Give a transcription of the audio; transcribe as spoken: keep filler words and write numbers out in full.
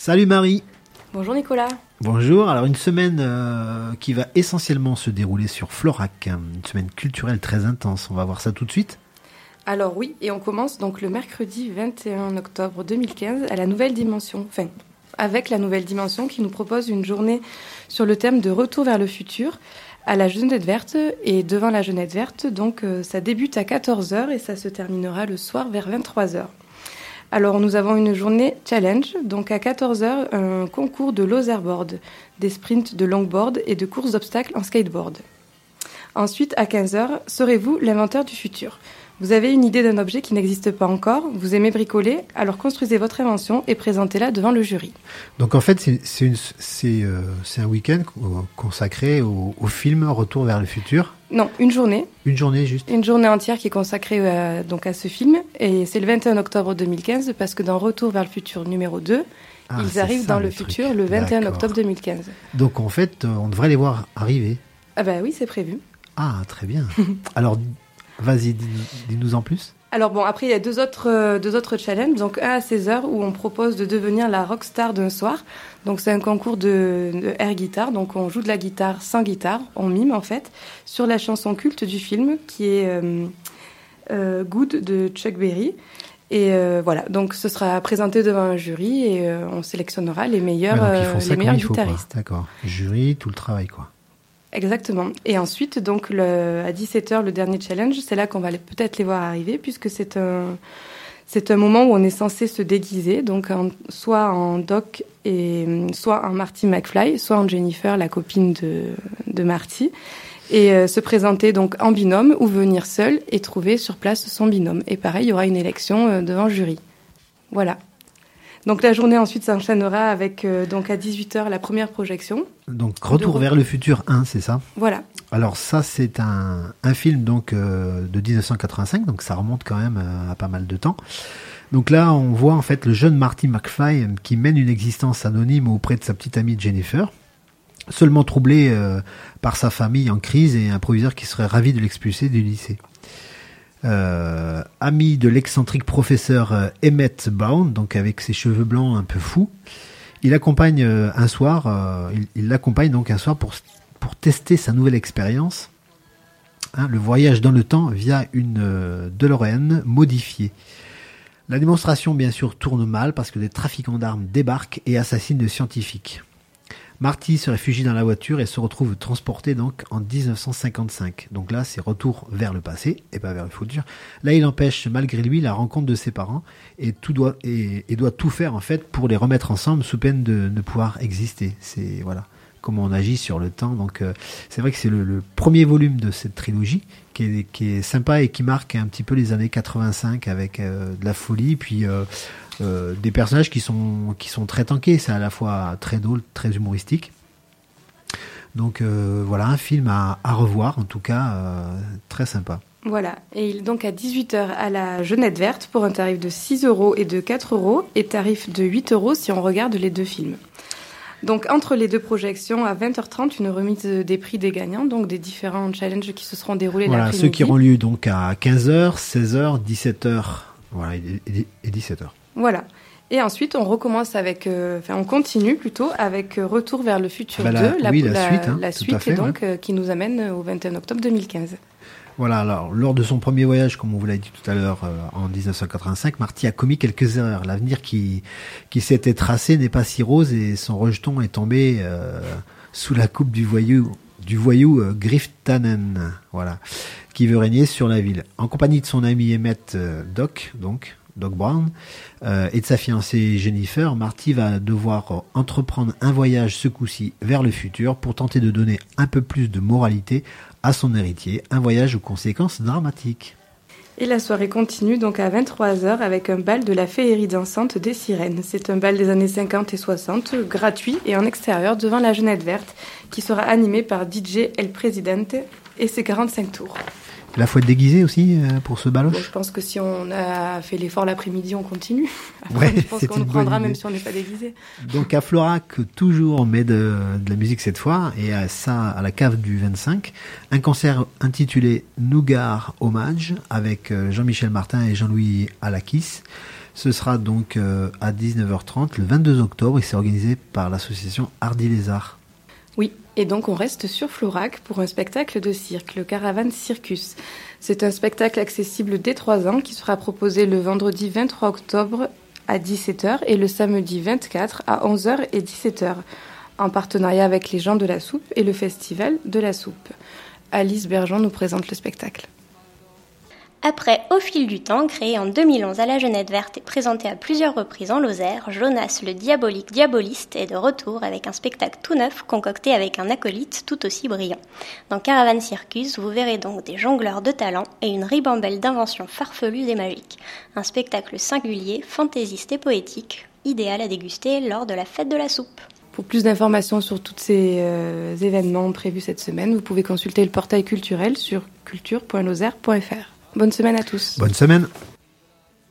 Salut Marie. Bonjour Nicolas. Bonjour, alors une semaine euh, qui va essentiellement se dérouler sur Florac, une semaine culturelle très intense, on va voir ça tout de suite. Alors oui, et on commence donc le mercredi vingt et un octobre deux mille quinze à la Nouvelle Dimension, enfin avec la Nouvelle Dimension qui nous propose une journée sur le thème de retour vers le futur à la Jeunette Verte, et devant la Jeunette Verte, donc euh, ça débute à quatorze heures et ça se terminera le soir vers vingt-trois heures. Alors, nous avons une journée challenge. Donc, à quatorze heures, un concours de loserboard, des sprints de longboard et de courses d'obstacles en skateboard. Ensuite, à quinze heures, serez-vous l'inventeur du futur. Vous avez une idée d'un objet qui n'existe pas encore, vous aimez bricoler, alors construisez votre invention et présentez-la devant le jury. Donc, en fait, c'est, c'est, une, c'est, euh, c'est un week-end consacré au, au film Retour vers le futur. Non, une journée. Une journée, juste. Une journée entière qui est consacrée à, donc à ce film. Et c'est le vingt et un octobre deux mille quinze, parce que dans Retour vers le futur numéro deux, ah, ils arrivent dans le, le futur le vingt et un octobre deux mille quinze. Donc, en fait, on devrait les voir arriver. Ah bah oui, c'est prévu. Ah, très bien. Alors, vas-y, dis-nous, dis-nous en plus. Alors bon, après, il y a deux autres, euh, deux autres challenges. Donc, un à seize heures où on propose de devenir la rockstar d'un soir. Donc, c'est un concours de, de air guitare. Donc, on joue de la guitare sans guitare. On mime, en fait, sur la chanson culte du film qui est euh, euh, Good de Chuck Berry. Et euh, voilà, donc ce sera présenté devant un jury et euh, on sélectionnera les meilleurs, ouais, euh, les meilleurs guitaristes. Faut, D'accord. Jury, tout le travail, quoi. Exactement. Et ensuite, donc, le, à dix-sept heures, le dernier challenge, c'est là qu'on va les, peut-être les voir arriver, puisque c'est un, c'est un moment où on est censé se déguiser, donc en, soit en Doc, et, soit en Marty McFly, soit en Jennifer, la copine de, de Marty, et euh, se présenter donc en binôme ou venir seul et trouver sur place son binôme. Et pareil, il y aura une élection euh, devant le jury. Voilà. Donc la journée ensuite s'enchaînera avec euh, donc à dix-huit heures la première projection. Donc Retour vers le futur un, c'est ça ? Voilà. Alors ça c'est un, un film donc euh, de dix-neuf cent quatre-vingt-cinq, donc ça remonte quand même à, à pas mal de temps. Donc là on voit en fait le jeune Marty McFly qui mène une existence anonyme auprès de sa petite amie Jennifer, seulement troublé euh, par sa famille en crise et un proviseur qui serait ravi de l'expulser du lycée. Euh, ami de l'excentrique professeur euh, Emmett Brown, donc avec ses cheveux blancs un peu fous, il accompagne euh, un soir, euh, il, il l'accompagne donc un soir pour pour tester sa nouvelle expérience, hein, le voyage dans le temps via une euh, DeLorean modifiée. La démonstration bien sûr tourne mal parce que des trafiquants d'armes débarquent et assassinent le scientifique. Marty se réfugie dans la voiture et se retrouve transporté donc en dix-neuf cent cinquante-cinq. Donc là, c'est retour vers le passé et pas vers le futur. Là, il empêche malgré lui la rencontre de ses parents et tout doit et, et doit tout faire en fait pour les remettre ensemble sous peine de ne pouvoir exister. C'est voilà comment on agit sur le temps. Donc euh, c'est vrai que c'est le, le premier volume de cette trilogie qui est, qui est sympa et qui marque un petit peu les années quatre-vingt-cinq avec euh, de la folie puis euh, Euh, des personnages qui sont qui sont très tankés, c'est à la fois très drôle, très humoristique. Donc euh, voilà, un film à, à revoir, en tout cas euh, très sympa. Voilà, et il donc à dix-huit heures à la Jeunette Verte pour un tarif de six euros et de quatre euros et tarif de huit euros si on regarde les deux films. Donc entre les deux projections, à vingt heures trente, une remise des prix des gagnants, donc des différents challenges qui se seront déroulés voilà, l'après-midi. Ceux qui auront lieu donc à quinze heures, seize heures, dix-sept heures, voilà, et, et, et dix-sept heures. Voilà. Et ensuite, on recommence avec, euh, enfin, on continue plutôt avec euh, Retour vers le futur bah la, deux, la, oui, la, la suite, hein, la suite fait, et donc ouais. euh, qui nous amène au vingt et un octobre deux mille quinze. Voilà, alors lors de son premier voyage, comme on vous l'a dit tout à l'heure, euh, en dix-neuf cent quatre-vingt-cinq, Marty a commis quelques erreurs. L'avenir qui qui s'était tracé n'est pas si rose et son rejeton est tombé euh, sous la coupe du voyou du voyou euh, Griff Tannen, voilà, qui veut régner sur la ville. En compagnie de son ami Emmett euh, Doc, donc Doc Brown, euh, et de sa fiancée Jennifer, Marty va devoir entreprendre un voyage ce coup-ci vers le futur pour tenter de donner un peu plus de moralité à son héritier, un voyage aux conséquences dramatiques. Et la soirée continue donc à vingt-trois heures avec un bal de la féerie dansante des sirènes. C'est un bal des années cinquante et soixante, gratuit et en extérieur devant la Jeunette Verte, qui sera animé par D J El Presidente et ses quarante-cinq tours. Là, faut être déguisé aussi euh, pour ce baloche. Bon, je pense que si on a fait l'effort l'après-midi, on continue. Après, ouais, je pense qu'on nous prendra même si on n'est pas déguisé. Donc à Florac, toujours on met de, de la musique cette fois, et à ça à la cave du vingt-cinq, un concert intitulé Nougar Hommage avec Jean-Michel Martin et Jean-Louis Alakis. Ce sera donc euh, à dix-neuf heures trente le vingt-deux octobre et c'est organisé par l'association Hardy Lézard. Oui, et donc on reste sur Florac pour un spectacle de cirque, le Caravane Circus. C'est un spectacle accessible dès trois ans qui sera proposé le vendredi vingt-trois octobre à dix-sept heures et le samedi vingt-quatre à onze heures et dix-sept heures, en partenariat avec les gens de la soupe et le festival de la soupe. Alice Bergeon nous présente le spectacle. Après Au fil du temps, créé en deux mille onze à la Jeunette Verte et présenté à plusieurs reprises en Lozère, Jonas le diabolique diaboliste est de retour avec un spectacle tout neuf concocté avec un acolyte tout aussi brillant. Dans Caravane Circus, vous verrez donc des jongleurs de talent et une ribambelle d'inventions farfelues et magiques. Un spectacle singulier, fantaisiste et poétique, idéal à déguster lors de la fête de la soupe. Pour plus d'informations sur tous ces euh, événements prévus cette semaine, vous pouvez consulter le portail culturel sur culture point lozère point f r. Bonne semaine à tous. Bonne semaine.